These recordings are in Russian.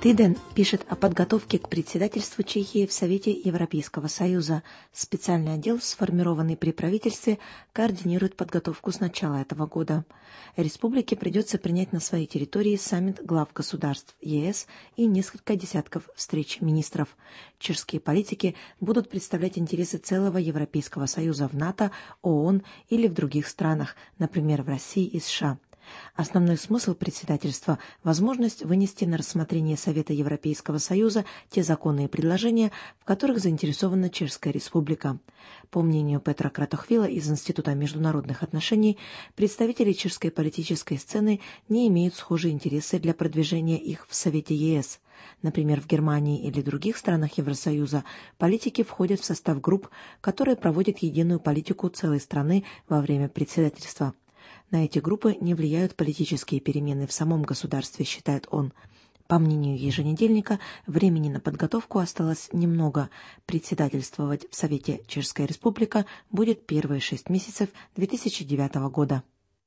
Тиден пишет о подготовке к председательству Чехии в Совете Европейского Союза. Специальный отдел, сформированный при правительстве, координирует подготовку с начала этого года. Республике придется принять на своей территории саммит глав государств ЕС и несколько десятков встреч министров. Чешские политики будут представлять интересы целого Европейского Союза в НАТО, ООН или в других странах, например, в России и США. Основной смысл председательства – возможность вынести на рассмотрение Совета Европейского Союза те законы и предложения, в которых заинтересована Чешская Республика. По мнению Петра Кратохвила из Института международных отношений, представители чешской политической сцены не имеют схожие интересы для продвижения их в Совете ЕС. Например, в Германии или других странах Евросоюза политики входят в состав групп, которые проводят единую политику целой страны во время председательства. На эти группы не влияют политические перемены в самом государстве, считает он. По мнению еженедельника, времени на подготовку осталось немного. Председательствовать в Совете Чешская Республика будет первые 6 месяцев 2009 года.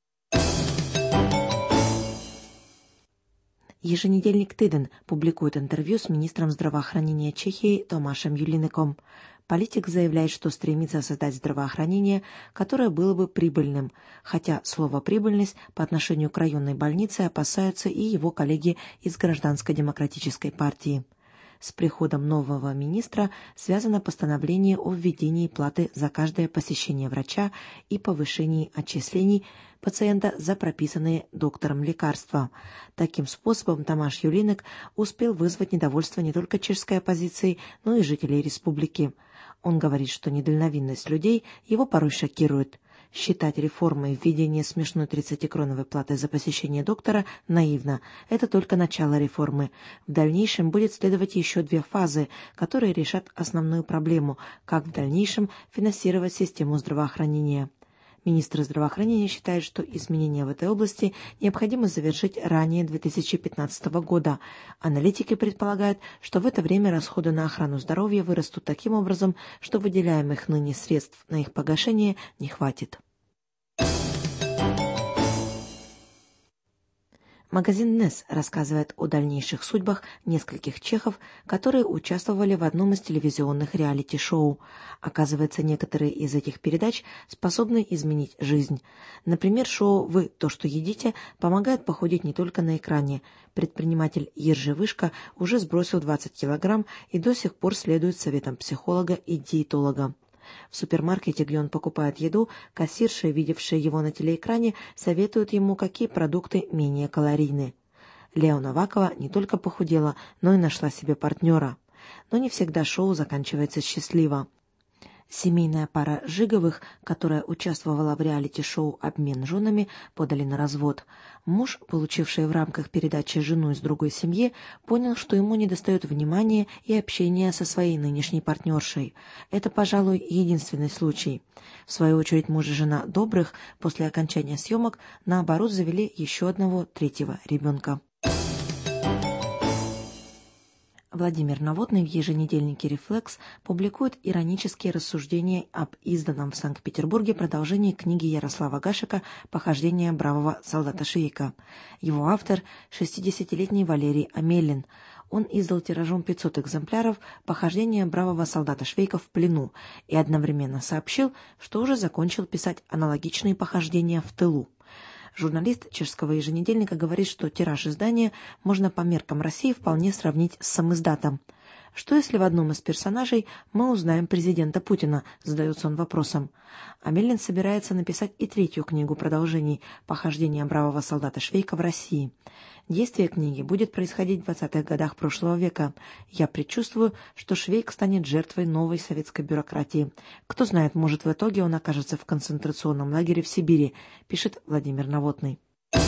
Еженедельник Тиден публикует интервью с министром здравоохранения Чехии Томашем Юлинеком. Политик заявляет, что стремится создать здравоохранение, которое было бы прибыльным, хотя слово «прибыльность» по отношению к районной больнице опасаются и его коллеги из Гражданско-демократической партии. С приходом нового министра связано постановление о введении платы за каждое посещение врача и повышении отчислений пациента за прописанные доктором лекарства. Таким способом Томаш Юлинек успел вызвать недовольство не только чешской оппозиции, но и жителей республики. Он говорит, что недальновидность людей его порой шокирует. Считать реформой введение смешной 30-кроновой платы за посещение доктора наивно. Это только начало реформы. В дальнейшем будет следовать еще 2 фазы, которые решат основную проблему, как в дальнейшем финансировать систему здравоохранения. Министр здравоохранения считает, что изменения в этой области необходимо завершить ранее 2015 года. Аналитики предполагают, что в это время расходы на охрану здоровья вырастут таким образом, что выделяемых ныне средств на их погашение не хватит. Магазин НЕС рассказывает о дальнейших судьбах нескольких чехов, которые участвовали в одном из телевизионных реалити-шоу. Оказывается, некоторые из этих передач способны изменить жизнь. Например, шоу «Вы то, что едите» помогает похудеть не только на экране. Предприниматель Ержи Вышка уже сбросил 20 килограмм и до сих пор следует советам психолога и диетолога. В супермаркете, где он покупает еду, кассирши, видевшие его на телеэкране, советуют ему, какие продукты менее калорийны. Лео Новакова не только похудела, но и нашла себе партнера. Но не всегда шоу заканчивается счастливо. Семейная пара Жиговых, которая участвовала в реалити-шоу «Обмен женами», подали на развод. Муж, получивший в рамках передачи жену из другой семьи, понял, что ему недостает внимания и общения со своей нынешней партнершей. Это, пожалуй, единственный случай. В свою очередь, муж и жена Добрых после окончания съемок, наоборот, завели еще одного, 3-го ребенка. Владимир Новотный в еженедельнике «Рефлекс» публикует иронические рассуждения об изданном в Санкт-Петербурге продолжении книги Ярослава Гашека «Похождения бравого солдата Швейка». Его автор – 60-летний Валерий Амелин. Он издал тиражом 500 экземпляров «Похождения бравого солдата Швейка в плену» и одновременно сообщил, что уже закончил писать аналогичные похождения в тылу. Журналист чешского еженедельника говорит, что тираж издания можно по меркам России вполне сравнить с самиздатом. Что если в одном из персонажей мы узнаем президента Путина, задается он вопросом. Амелин собирается написать и 3-ю книгу продолжений «Похождения бравого солдата Швейка в России». Действие книги будет происходить в 20-х годах прошлого века. Я предчувствую, что Швейк станет жертвой новой советской бюрократии. Кто знает, может, в итоге он окажется в концентрационном лагере в Сибири, пишет Владимир Новотный.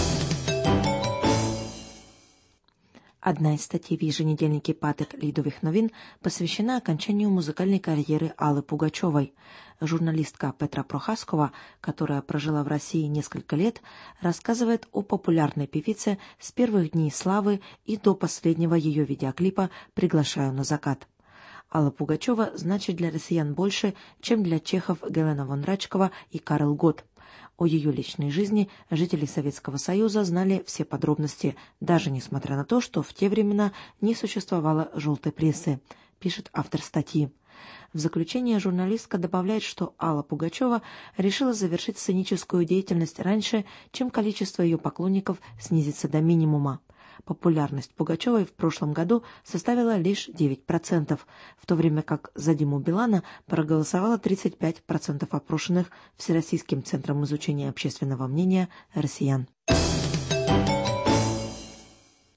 Одна из статей в еженедельнике «Патек Лидовых новин» посвящена окончанию музыкальной карьеры Аллы Пугачевой. Журналистка Петра Прохаскова, которая прожила в России несколько лет, рассказывает о популярной певице с первых дней славы и до последнего ее видеоклипа «Приглашаю на закат». Алла Пугачева значит для россиян больше, чем для чехов Гелена Вонрачкова и Карл Гот. О ее личной жизни жители Советского Союза знали все подробности, даже несмотря на то, что в те времена не существовало желтой прессы, пишет автор статьи. В заключение журналистка добавляет, что Алла Пугачева решила завершить сценическую деятельность раньше, чем количество ее поклонников снизится до минимума. Популярность Пугачевой в прошлом году составила лишь 9%, в то время как за Диму Билана проголосовало 35% опрошенных Всероссийским центром изучения общественного мнения россиян.